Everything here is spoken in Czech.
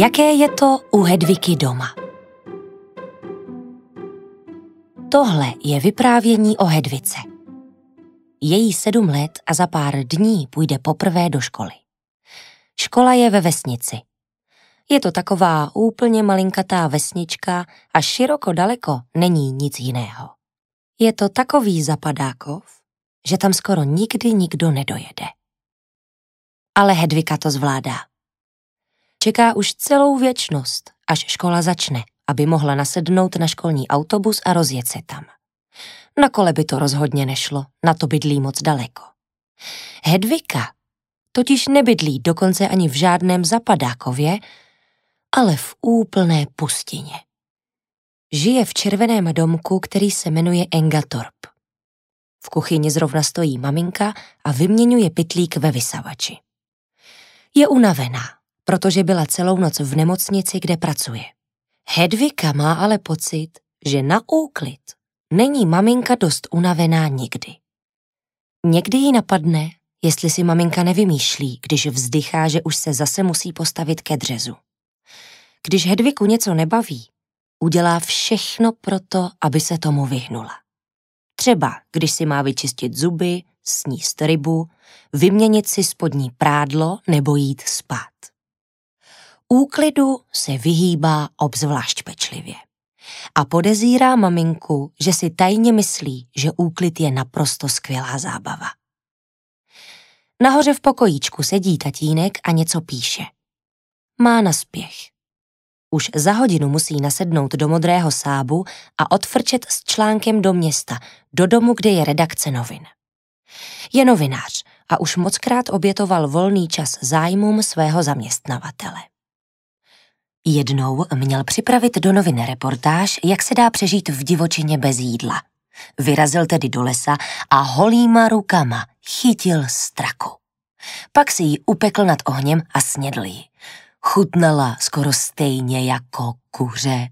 Jaké je to u Hedviky doma? Tohle je vyprávění o Hedvice. Je jí 7 let a za pár dní půjde poprvé do školy. Škola je ve vesnici. Je to taková úplně malinkatá vesnička a široko daleko není nic jiného. Je to takový zapadákov, že tam skoro nikdy nikdo nedojede. Ale Hedvika to zvládá. Čeká už celou věčnost, až škola začne, aby mohla nasednout na školní autobus a rozjet se tam. Na kole by to rozhodně nešlo, na to bydlí moc daleko. Hedvika totiž nebydlí dokonce ani v žádném zapadákově, ale v úplné pustině. Žije v červeném domku, který se jmenuje Engatorp. V kuchyni zrovna stojí maminka a vyměňuje pytlík ve vysavači. Je unavená, protože byla celou noc v nemocnici, kde pracuje. Hedvika má ale pocit, že na úklid není maminka dost unavená nikdy. Někdy jí napadne, jestli si maminka nevymýšlí, když vzdychá, že už se zase musí postavit ke dřezu. Když Hedviku něco nebaví, udělá všechno proto, aby se tomu vyhnula. Třeba, když si má vyčistit zuby, sníst rybu, vyměnit si spodní prádlo nebo jít spát. Úklidu se vyhýbá obzvlášť pečlivě. A podezírá maminku, že si tajně myslí, že úklid je naprosto skvělá zábava. Nahoře v pokojíčku sedí tatínek a něco píše. Má naspěch. Už za hodinu musí nasednout do modrého Saabu a odfrčet s článkem do města, do domu, kde je redakce novin. Je novinář a už mockrát obětoval volný čas zájmům svého zaměstnavatele. Jednou měl připravit do novin reportáž, jak se dá přežít v divočině bez jídla. Vyrazil tedy do lesa a holýma rukama chytil straku. Pak si ji upekl nad ohněm a snědl ji. Chutnala skoro stejně jako kuře.